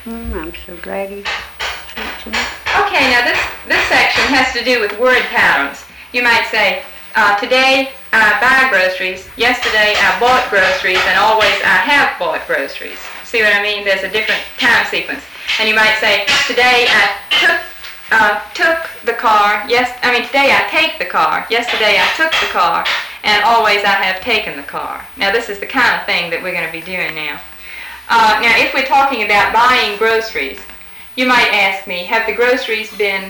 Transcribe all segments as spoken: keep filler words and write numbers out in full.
Hmm, I'm so glad he teaching me. Okay, now this, this section has to do with word patterns. You might say, uh, today I buy groceries, yesterday I bought groceries, and always I have bought groceries. See what I mean? There's a different time sequence. And you might say, today I took uh, took the car, yes, I mean today I take the car, yesterday I took the car, and always I have taken the car. Now this is the kind of thing that we're going to be doing now. Uh, now if we're talking about buying groceries, you might ask me, have the groceries been...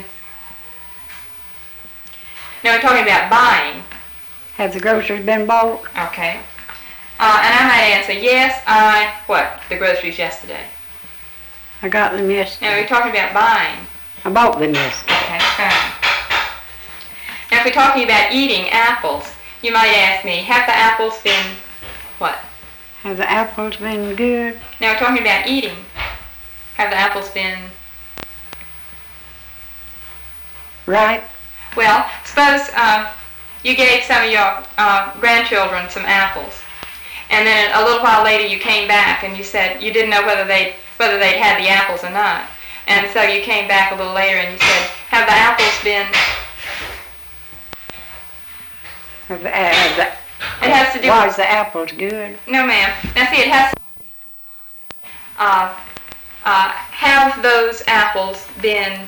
Now we're talking about buying. Have the groceries been bought? Okay. Uh, and I might answer, yes, I, what, the groceries yesterday. I got them yesterday. Now we're talking about buying. I bought them yesterday. Okay, fine. Now if we're talking about eating apples, you might ask me, have the apples been, what? Have the apples been good? Now we're talking about eating. Have the apples been... Ripe? Well, suppose uh, you gave some of your uh, grandchildren some apples, and then a little while later you came back and you said you didn't know whether they'd, whether they'd had the apples or not. And so you came back a little later and you said, have the apples been... Have the, uh, have the, it has to do was with... the apples good? No, ma'am. Now see, it has to... Uh, uh, have those apples been...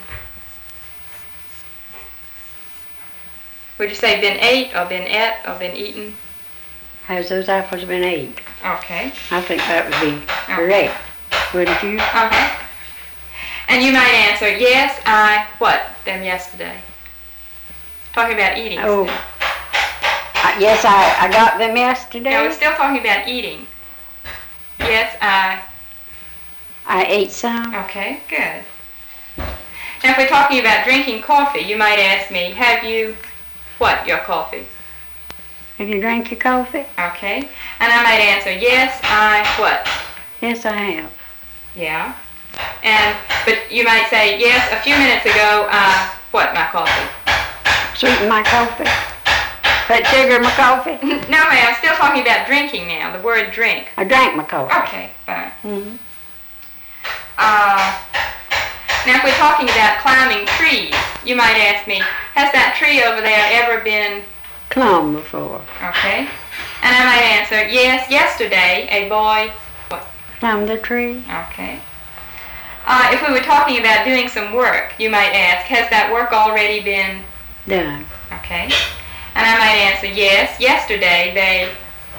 Would you say been ate or been ate or been eaten? Has those apples been ate? Okay. I think that would be correct. Wouldn't you? Uh-huh. And you might answer, yes, I, what, them yesterday? Talking about eating. Oh. Still. Uh, yes, I, I got them yesterday. No, we're still talking about eating. Yes, I... I ate some. Okay, good. Now, if we're talking about drinking coffee, you might ask me, have you, what, your coffee? Have you drank your coffee? Okay. And I might answer, yes, I, what? Yes, I have. Yeah. And, but you might say, yes, a few minutes ago, uh, what, my coffee? Sweeten my coffee? Put sugar in my coffee? No, ma'am, I'm still talking about drinking now, the word drink. I drank my coffee. Okay, fine. Mm-hmm. Uh, now, if we're talking about climbing trees, you might ask me, has that tree over there ever been... Climbed before. Okay. And I might answer, yes, yesterday a boy... What? Climbed the tree. Okay. Uh, if we were talking about doing some work, you might ask, has that work already been... Done. Okay. And I might answer, yes, yesterday they...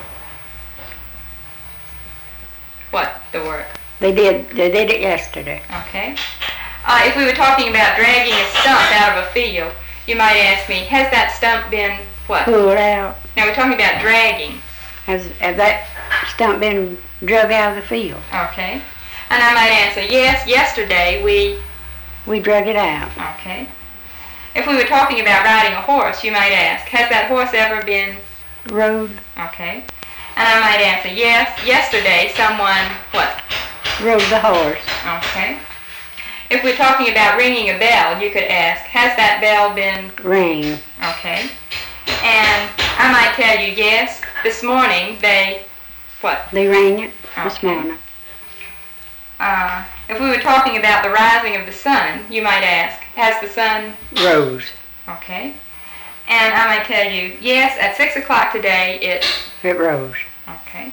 What, the work? They did, they did it yesterday. Okay. Uh, if we were talking about dragging a stump out of a field, you might ask me, has that stump been what? Pulled out. Now we're talking about dragging. Has, has that stump been drug out of the field? Okay. And I might answer, yes, yesterday we... We drug it out. Okay. If we were talking about riding a horse, you might ask, has that horse ever been... Rode. Okay. And I might answer, yes, yesterday someone, what? Rode the horse. Okay. If we're talking about ringing a bell, you could ask, has that bell been... Ring. Okay. And I might tell you, yes, this morning they... What? They rang it Okay. this morning. Uh, if we were talking about the rising of the sun, you might ask, has the sun... Rose. Okay. And I might tell you, yes, at six o'clock today it... It rose. Okay.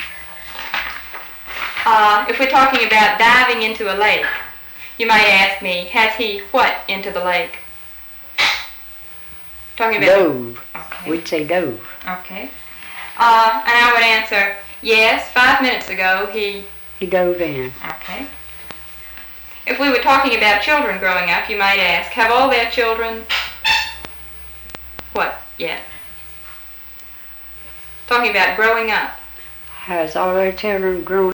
Uh, if we're talking about diving into a lake, you might ask me, has he what into the lake? Talking about... Dove. Okay. We'd say dove. Okay. Uh, and I would answer, yes, five minutes ago he... He dove in. Okay. If we were talking about children growing up, you might ask, have all their children... What yet? Talking about growing up. Has all their children grown